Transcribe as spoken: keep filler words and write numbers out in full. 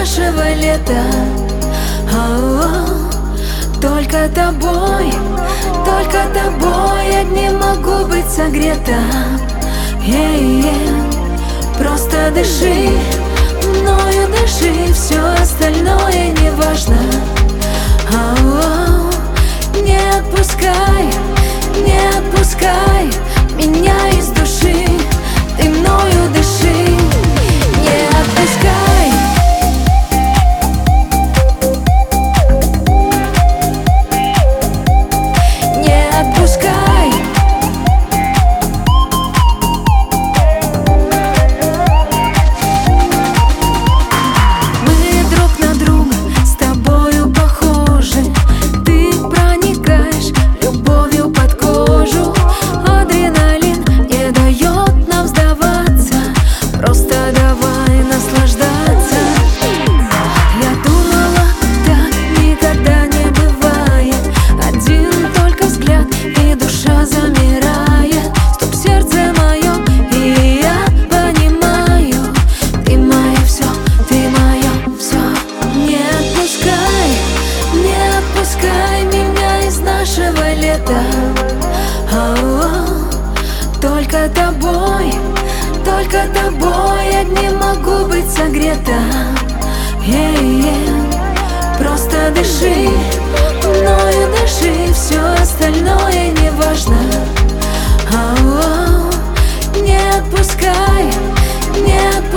нашего лета. Ау, только тобой, только тобой одним могу быть согрета. Е-е-е. Просто дыши, мною дыши, все остальное не важно. Ау, не отпускай, не отпускай меня из души, ты мною дыши, не отпускай. Не отпускай. Мы друг на друга с тобою похожи, ты проникаешь любовью под кожу. Адреналин не дает нам сдаваться, просто давай наслаждаться. Я думала, так никогда не бывает. Один только взгляд, и душа замирает. Стоп, сердце мое, и я понимаю, ты мое все, ты мое все. Не отпускай, не отпускай меня из нашего лета. Ау, только тобой, только тобой одним могу быть согрета. Е-е. Просто дыши, мною дыши, все остальное не важно. Ау, не отпускай, не отпускай.